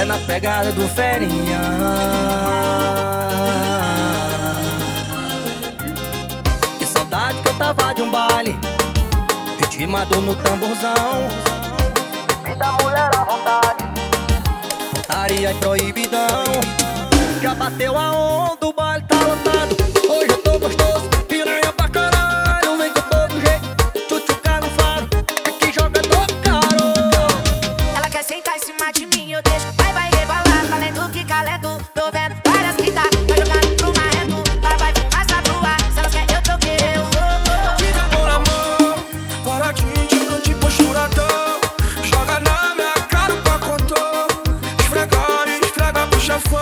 É na pegada do ferinha. Que saudade que eu tava de um baile, ritmado no tamborzão. Bebida, mulher à vontade, putaria e proibidão. Já bateu a onda, o baile tá lotado. Hoje eu tô gostoso, piranha pra caralho. Vem com todo jeito, tchutchucar no faro. Aqui joga todo caro. Ela quer sentar em cima de mim, eu deixo. Vai rebolar, valendo que calento. Tô vendo várias quitas, vai jogando pro marrento. Ela vai fumar essa brua, se ela quer eu tô querendo. Fica por amor, para de mentir, tô de posturadão. Joga na minha cara o pacotão. Esfrega pro chefão.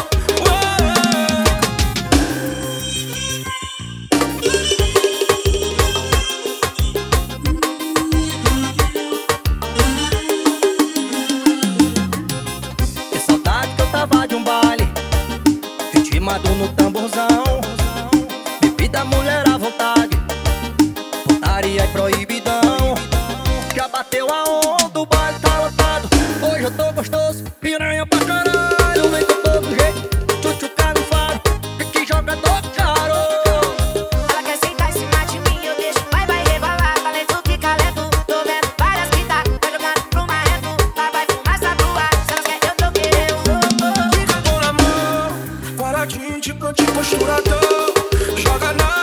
Tava de um baile, ritmado no tamborzão. Bebida, mulher à vontade, putaria e proibidão. Já bateu a onda, o baile tá lotado. Hoje eu tô gostoso, piranha pra caralho. Vem com todo jeito, tchutchucar no faro. Aqui joga todo caro. Ela quer sentar em cima de mim, eu deixo. Vai rebolar, valendo que calento. Tô vendo várias quitas, vai jogando pro marrento. Ela vai fumar essa brua, se ela quer eu tô querendo. Fica por amor, para de mentir, tô de posturadão. Joga na